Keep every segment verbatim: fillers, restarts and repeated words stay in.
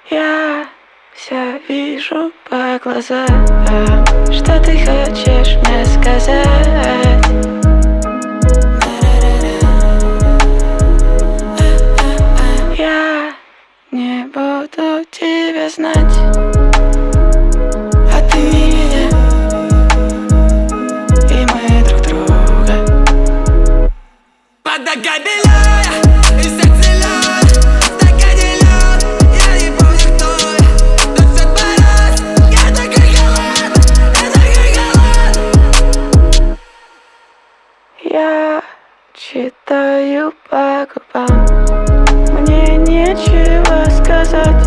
Я все вижу по глазам. Что ты хочешь мне сказать? Я не буду тебя знать, а ты меня, и мы друг друга. Вода капелляя, и сердце лед, в стакане лед. Я не помню, кто я, но все творят. Я такой холод, я такой холод. Я читаю по губам, мне нечего сказать.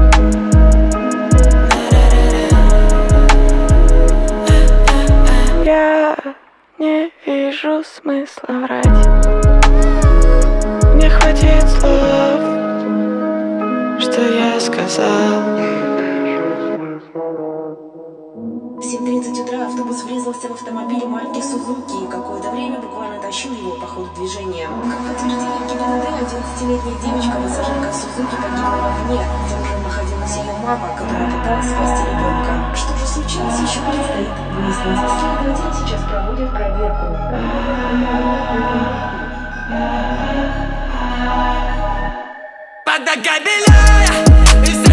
Я не вижу смысла врать. Мне хватит слов, что я сказал. В семь тридцать утра автобус врезался в автомобиль марки Сузуки и какое-то время буквально тащил его по ходу движения. Как подтвердили ГИБДД, одиннадцатилетняя девочка, пассажирка Сузуки, погибла в огне. Там же находилась ее мама, которая пыталась спасти ребенка. Что же случилось, еще предстоит выяснить. Следователи сейчас проводят проверку. Вода капелляя, и